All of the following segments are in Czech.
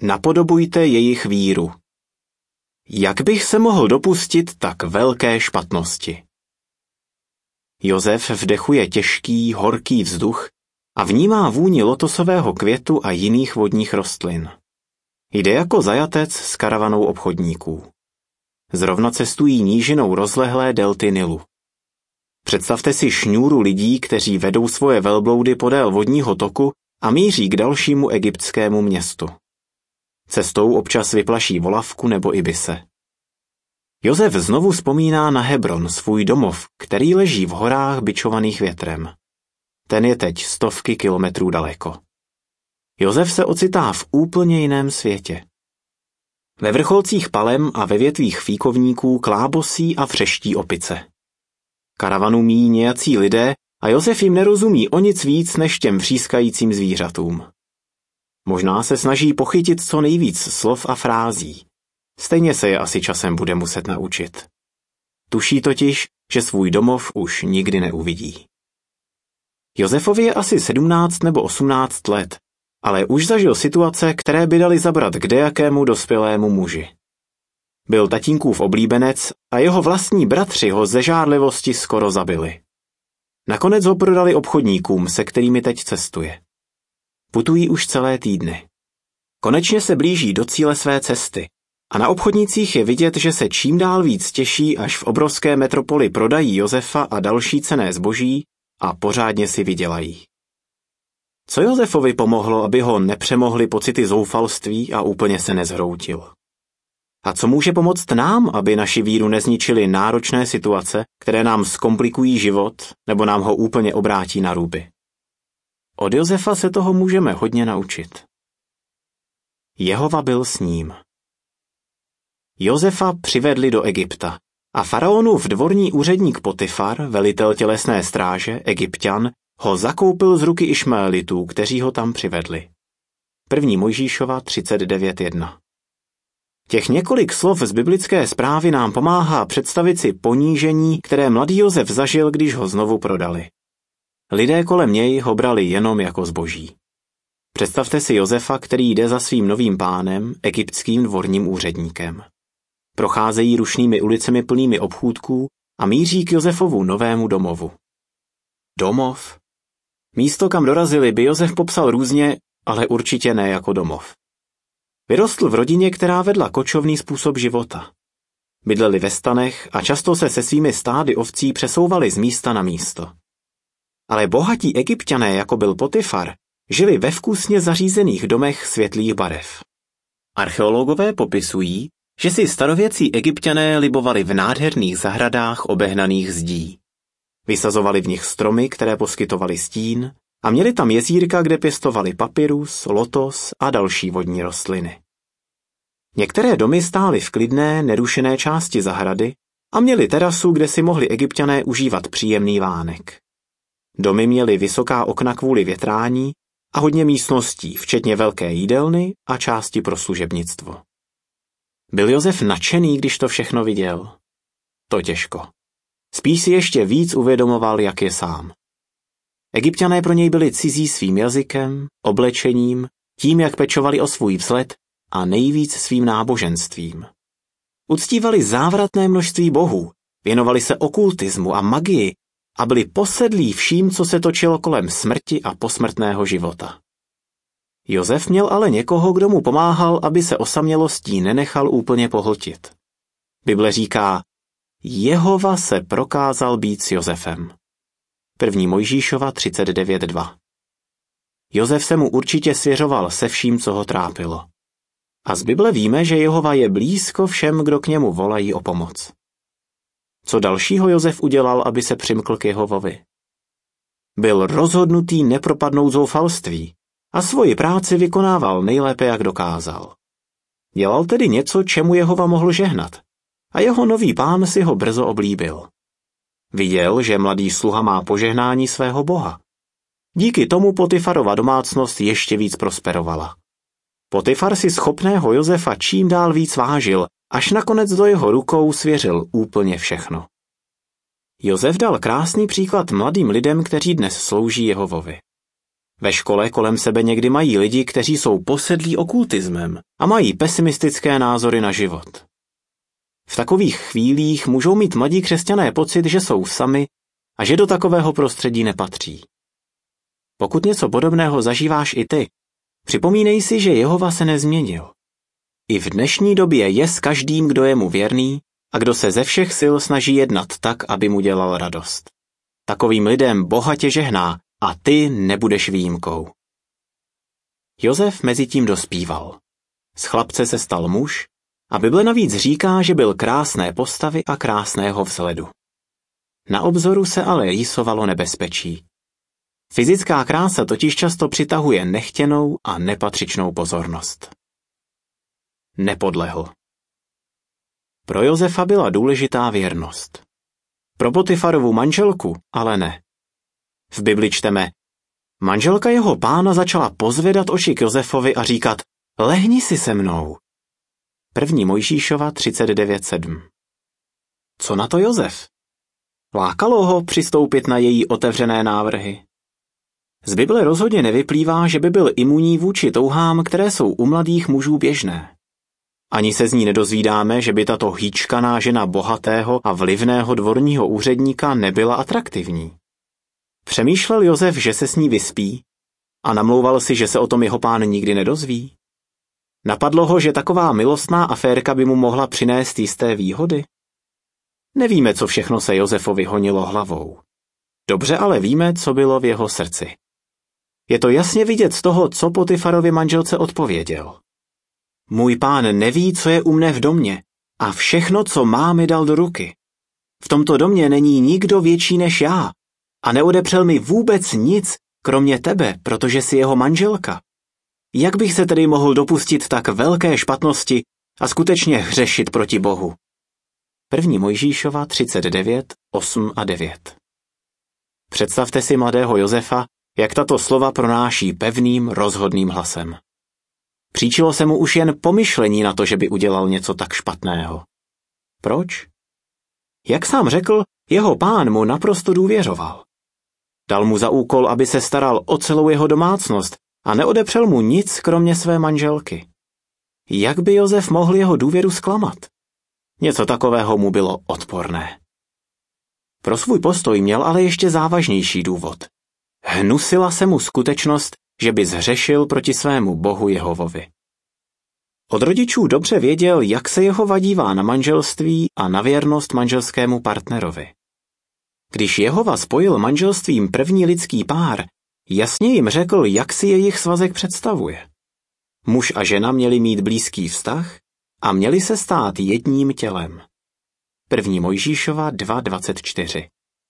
Napodobujte jejich víru. Jak bych se mohl dopustit tak velké špatnosti? Josef vdechuje těžký, horký vzduch a vnímá vůni lotosového květu a jiných vodních rostlin. Jde jako zajatec s karavanou obchodníků. Zrovna cestují nížinou rozlehlé delty Nilu. Představte si šňůru lidí, kteří vedou svoje velbloudy podél vodního toku a míří k dalšímu egyptskému městu. Cestou občas vyplaší volavku nebo ibise. Josef znovu vzpomíná na Hebron, svůj domov, který leží v horách bičovaných větrem. Ten je teď stovky kilometrů daleko. Josef se ocitá v úplně jiném světě. Ve vrcholcích palem a ve větvích fíkovníků klábosí a vřeští opice. Karavanu míjí nějací lidé a Josef jim nerozumí o nic víc než těm vřískajícím zvířatům. Možná se snaží pochytit co nejvíc slov a frází. Stejně se je asi časem bude muset naučit. Tuší totiž, že svůj domov už nikdy neuvidí. Josefovi je asi 17 nebo 18 let, ale už zažil situace, které by dali zabrat kdejakému dospělému muži. Byl tatínkův oblíbenec a jeho vlastní bratři ho ze žárlivosti skoro zabili. Nakonec ho prodali obchodníkům, se kterými teď cestuje. Putují už celé týdny. Konečně se blíží do cíle své cesty a na obchodnících je vidět, že se čím dál víc těší, až v obrovské metropoli prodají Josefa a další cenné zboží a pořádně si vydělají. Co Josefovi pomohlo, aby ho nepřemohly pocity zoufalství a úplně se nezhroutil? A co může pomoct nám, aby naši víru nezničily náročné situace, které nám zkomplikují život nebo nám ho úplně obrátí na ruby? Od Josefa se toho můžeme hodně naučit. Jehova byl s ním. Josefa přivedli do Egypta a faraonův dvorní úředník Potifar, velitel tělesné stráže, Egypťan, ho zakoupil z ruky Išmaelitů, kteří ho tam přivedli. 1. Mojžíšova 39.1. Těch několik slov z biblické zprávy nám pomáhá představit si ponížení, které mladý Josef zažil, když ho znovu prodali. Lidé kolem něj ho brali jenom jako zboží. Představte si Josefa, který jde za svým novým pánem, egyptským dvorním úředníkem. Procházejí rušnými ulicemi plnými obchůdků a míří k Josefovu novému domovu. Domov? Místo, kam dorazili, by Josef popsal různě, ale určitě ne jako domov. Vyrostl v rodině, která vedla kočovný způsob života. Bydleli ve stanech a často se svými stády ovcí přesouvali z místa na místo. Ale bohatí Egypťané, jako byl Potifar, žili ve vkusně zařízených domech světlých barev. Archeologové popisují, že si starověcí Egypťané libovali v nádherných zahradách obehnaných zdí. Vysazovali v nich stromy, které poskytovaly stín, a měli tam jezírka, kde pěstovali papyrus, lotos a další vodní rostliny. Některé domy stály v klidné, nerušené části zahrady a měli terasu, kde si mohli Egypťané užívat příjemný vánek. Domy měly vysoká okna kvůli větrání a hodně místností, včetně velké jídelny a části pro služebnictvo. Byl Josef nadšený, když to všechno viděl? To těžko. Spíš si ještě víc uvědomoval, jak je sám. Egypťané pro něj byli cizí svým jazykem, oblečením, tím, jak pečovali o svůj vzhled a nejvíc svým náboženstvím. Uctívali závratné množství bohů, věnovali se okultismu a magii a byli posedlí vším, co se točilo kolem smrti a posmrtného života. Josef měl ale někoho, kdo mu pomáhal, aby se osamělostí nenechal úplně pohltit. Bible říká, Jehova se prokázal být s Josefem. 1. Mojžíšova 39.2. Josef se mu určitě svěřoval se vším, co ho trápilo. A z Bible víme, že Jehova je blízko všem, kdo k němu volají o pomoc. Co dalšího Josef udělal, aby se přimkl k Jehovovi? Byl rozhodnutý nepropadnout zoufalství a svoji práci vykonával nejlépe, jak dokázal. Dělal tedy něco, čemu Jehova mohl žehnat, a jeho nový pán si ho brzo oblíbil. Viděl, že mladý sluha má požehnání svého boha. Díky tomu Potifarova domácnost ještě víc prosperovala. Potifar si schopného Josefa čím dál víc vážil, až nakonec do jeho rukou svěřil úplně všechno. Josef dal krásný příklad mladým lidem, kteří dnes slouží Jehovovi. Ve škole kolem sebe někdy mají lidi, kteří jsou posedlí okultismem a mají pesimistické názory na život. V takových chvílích můžou mít mladí křesťané pocit, že jsou sami a že do takového prostředí nepatří. Pokud něco podobného zažíváš i ty, připomínej si, že Jehova se nezměnil. I v dnešní době je s každým, kdo je mu věrný a kdo se ze všech sil snaží jednat tak, aby mu dělal radost. Takovým lidem bohatě žehná a ty nebudeš výjimkou. Josef mezitím dospíval. Z chlapce se stal muž a Bible navíc říká, že byl krásné postavy a krásného vzhledu. Na obzoru se ale rýsovalo nebezpečí. Fyzická krása totiž často přitahuje nechtěnou a nepatřičnou pozornost. Nepodlehl. Pro Josefa byla důležitá věrnost. Pro Potifarovu manželku ale ne. V Bibli čteme: manželka jeho pána začala pozvedat oči k Josefovi a říkat: lehni si se mnou. 1. Mojžíšova 39:7. Co na to Josef? Lákalo ho přistoupit na její otevřené návrhy? Z Bible rozhodně nevyplývá, že by byl imunní vůči touhám, které jsou u mladých mužů běžné. Ani se z ní nedozvídáme, že by tato hýčkaná žena bohatého a vlivného dvorního úředníka nebyla atraktivní. Přemýšlel Josef, že se s ní vyspí a namlouval si, že se o tom jeho pán nikdy nedozví? Napadlo ho, že taková milostná aférka by mu mohla přinést jisté výhody? Nevíme, co všechno se Josefovi honilo hlavou. Dobře ale víme, co bylo v jeho srdci. Je to jasně vidět z toho, co Potifarově manželce odpověděl. Můj pán neví, co je u mne v domě, a všechno, co má, mi dal do ruky. V tomto domě není nikdo větší než já a neodepřel mi vůbec nic, kromě tebe, protože jsi jeho manželka. Jak bych se tedy mohl dopustit tak velké špatnosti a skutečně hřešit proti Bohu? 1. Mojžíšova 39:8-9. Představte si mladého Josefa, jak tato slova pronáší pevným, rozhodným hlasem. Příčilo se mu už jen pomyšlení na to, že by udělal něco tak špatného. Proč? Jak sám řekl, jeho pán mu naprosto důvěřoval. Dal mu za úkol, aby se staral o celou jeho domácnost a neodepřel mu nic, kromě své manželky. Jak by Josef mohl jeho důvěru zklamat? Něco takového mu bylo odporné. Pro svůj postoj měl ale ještě závažnější důvod. Hnusila se mu skutečnost, že by zhřešil proti svému Bohu Jehovovi. Od rodičů dobře věděl, jak se Jehova dívá na manželství a na věrnost manželskému partnerovi. Když Jehova spojil manželstvím první lidský pár, jasně jim řekl, jak si jejich svazek představuje. Muž a žena měli mít blízký vztah a měli se stát jedním tělem. 1. Mojžíšova 2:24.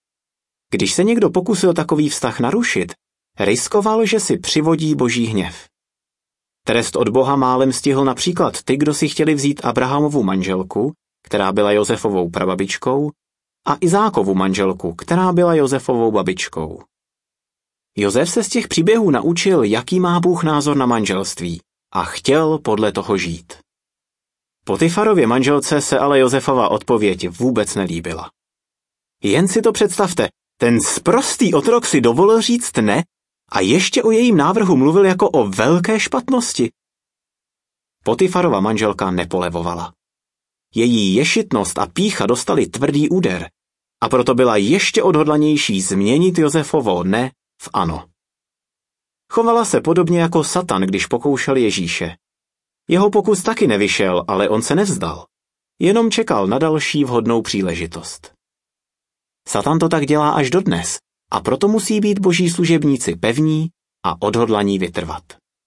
Když se někdo pokusil takový vztah narušit, riskoval, že si přivodí boží hněv. Trest od Boha málem stihl například ty, kdo si chtěli vzít Abrahamovu manželku, která byla Josefovou prababičkou, a Izákovu manželku, která byla Josefovou babičkou. Josef se z těch příběhů naučil, jaký má Bůh názor na manželství a chtěl podle toho žít. Potifarově manželce se ale Josefova odpověď vůbec nelíbila. Jen si to představte, ten sprostý otrok si dovolil říct ne a ještě o jejím návrhu mluvil jako o velké špatnosti. Potifarova manželka nepolevovala. Její ješitnost a pýcha dostali tvrdý úder a proto byla ještě odhodlanější změnit Josefovo ne v ano. Chovala se podobně jako Satan, když pokoušel Ježíše. Jeho pokus taky nevyšel, ale on se nevzdal. Jenom čekal na další vhodnou příležitost. Satan to tak dělá až dodnes a proto musí být boží služebníci pevní a odhodlaní vytrvat.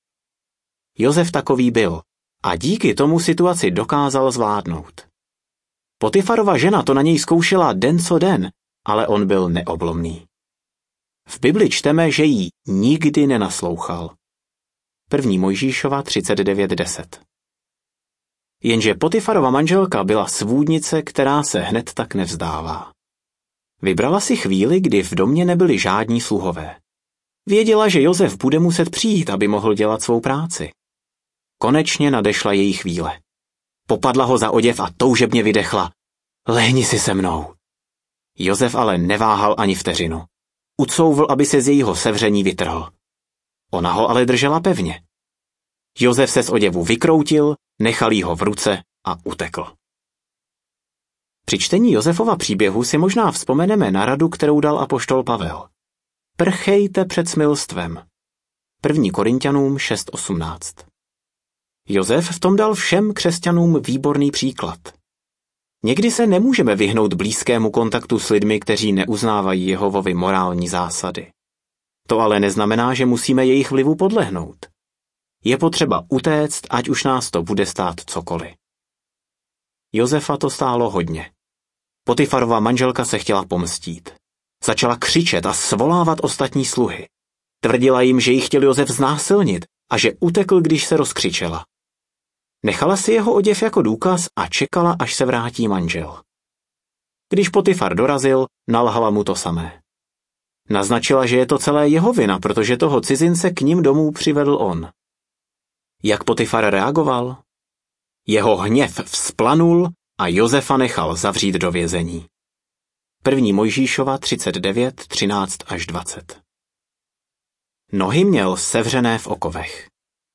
Josef takový byl a díky tomu situaci dokázal zvládnout. Potifarova žena to na něj zkoušela den co den, ale on byl neoblomný. V Bibli čteme, že jí nikdy nenaslouchal. 1. Mojžíšova 39:10. Jenže Potifarova manželka byla svůdnice, která se hned tak nevzdává. Vybrala si chvíli, kdy v domě nebyli žádní sluhové. Věděla, že Josef bude muset přijít, aby mohl dělat svou práci. Konečně nadešla její chvíle. Popadla ho za oděv a toužebně vydechla. Lehni si se mnou. Josef ale neváhal ani vteřinu. Ucouvl, aby se z jejího sevření vytrhl. Ona ho ale držela pevně. Josef se z oděvu vykroutil, nechal jí ho v ruce a utekl. Při čtení Josefova příběhu si možná vzpomeneme na radu, kterou dal apoštol Pavel. Prchejte před smilstvem. 1. Korinťanům 6.18. Josef v tom dal všem křesťanům výborný příklad. Někdy se nemůžeme vyhnout blízkému kontaktu s lidmi, kteří neuznávají Jehovovi morální zásady. To ale neznamená, že musíme jejich vlivu podlehnout. Je potřeba utéct, ať už nás to bude stát cokoliv. Josefa to stálo hodně. Potifarova manželka se chtěla pomstít. Začala křičet a svolávat ostatní sluhy. Tvrdila jim, že ji chtěl Josef znásilnit a že utekl, když se rozkřičela. Nechala si jeho oděv jako důkaz a čekala, až se vrátí manžel. Když Potifar dorazil, nalhala mu to samé. Naznačila, že je to celé jeho vina, protože toho cizince k nim domů přivedl on. Jak Potifar reagoval? Jeho hněv vzplanul a Josefa nechal zavřít do vězení. 1. Mojžíšova 39, 13 až 20. Nohy měl sevřené v okovech.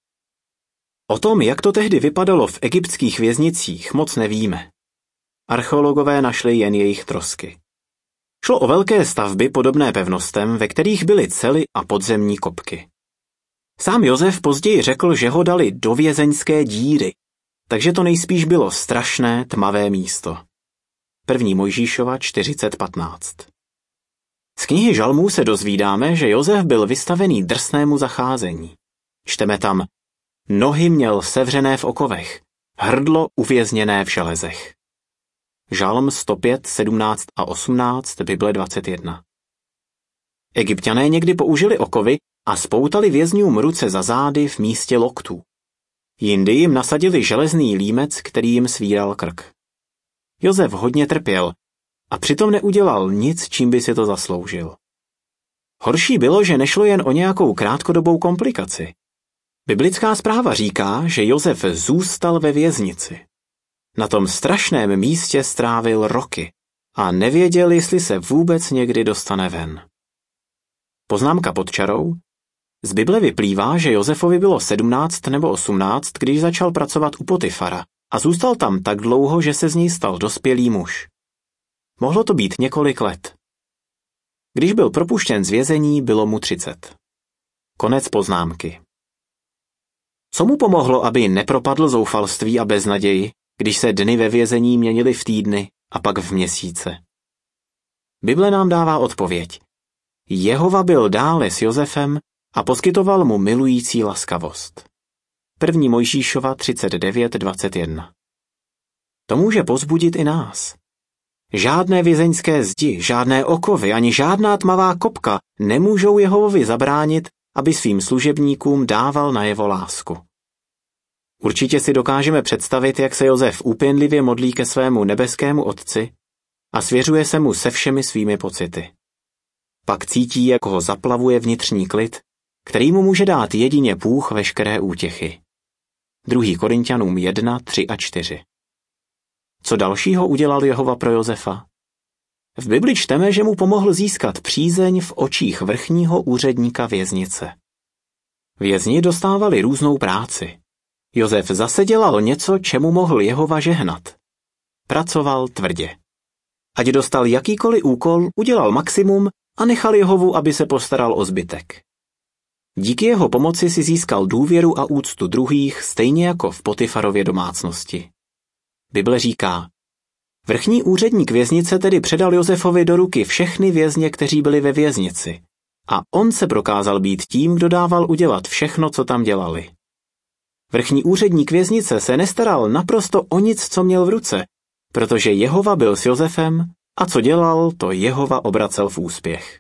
O tom, jak to tehdy vypadalo v egyptských věznicích, moc nevíme. Archeologové našli jen jejich trosky. Šlo o velké stavby podobné pevnostem, ve kterých byly cely a podzemní kopky. Sám Josef později řekl, že ho dali do vězeňské díry, takže to nejspíš bylo strašné, tmavé místo. 1. Mojžíšova 40.15. Z knihy Žalmů se dozvídáme, že Josef byl vystavený drsnému zacházení. Čteme tam: nohy měl sevřené v okovech, hrdlo uvězněné v železech. Žalm 105, 17 a 18, Bible 21. Egypťané někdy použili okovy a spoutali vězňům ruce za zády v místě loktů. Jindy jim nasadili železný límec, který jim svíral krk. Josef hodně trpěl a přitom neudělal nic, čím by si to zasloužil. Horší bylo, že nešlo jen o nějakou krátkodobou komplikaci. Biblická zpráva říká, že Josef zůstal ve věznici. Na tom strašném místě strávil roky a nevěděl, jestli se vůbec někdy dostane ven. Poznámka pod čarou. Z Bible vyplývá, že Josefovi bylo 17 nebo 18, když začal pracovat u Potifara a zůstal tam tak dlouho, že se z něj stal dospělý muž. Mohlo to být několik let. Když byl propuštěn z vězení, bylo mu 30. Konec poznámky. Co mu pomohlo, aby nepropadl zoufalství a beznaději, když se dny ve vězení měnily v týdny a pak v měsíce? Bible nám dává odpověď. Jehova byl dále s Josefem a poskytoval mu milující laskavost. 1. Mojžíšova 39.21. To může povzbudit i nás. Žádné vězeňské zdi, žádné okovy ani žádná tmavá kopka nemůžou Jehovovi zabránit, aby svým služebníkům dával najevo lásku. Určitě si dokážeme představit, jak se Josef úpěnlivě modlí ke svému nebeskému Otci a svěřuje se mu se všemi svými pocity. Pak cítí, jak ho zaplavuje vnitřní klid, který mu může dát jedině Bůh veškeré útěchy. 2. Korinťanům 1, 3 a 4. Co dalšího udělal Jehova pro Josefa? V Bibli čteme, že mu pomohl získat přízeň v očích vrchního úředníka věznice. Vězni dostávali různou práci. Josef zase dělal něco, čemu mohl Jehova žehnat. Pracoval tvrdě. Ať dostal jakýkoliv úkol, udělal maximum a nechal Jehovu, aby se postaral o zbytek. Díky jeho pomoci si získal důvěru a úctu druhých, stejně jako v Potifarově domácnosti. Bible říká: vrchní úředník věznice tedy předal Josefovi do ruky všechny vězně, kteří byli ve věznici, a on se prokázal být tím, kdo dával udělat všechno, co tam dělali. Vrchní úředník věznice se nestaral naprosto o nic, co měl v ruce, protože Jehova byl s Josefem a co dělal, to Jehova obracel v úspěch.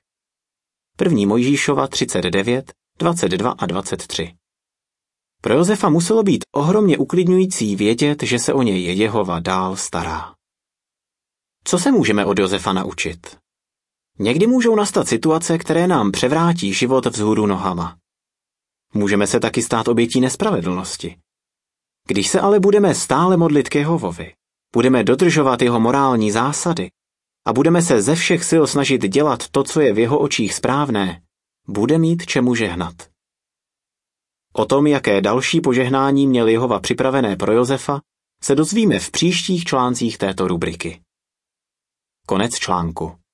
1. Mojžíšova 39, 22 a 23. Pro Josefa muselo být ohromně uklidňující vědět, že se o něj Jehova dál stará. Co se můžeme od Josefa naučit? Někdy můžou nastat situace, které nám převrátí život vzhůru nohama. Můžeme se taky stát obětí nespravedlnosti. Když se ale budeme stále modlit k Jehovovi, budeme dodržovat jeho morální zásady a budeme se ze všech sil snažit dělat to, co je v jeho očích správné, bude mít čemu žehnat. O tom, jaké další požehnání měl Jehova připravené pro Josefa, se dozvíme v příštích článcích této rubriky. Konec článku.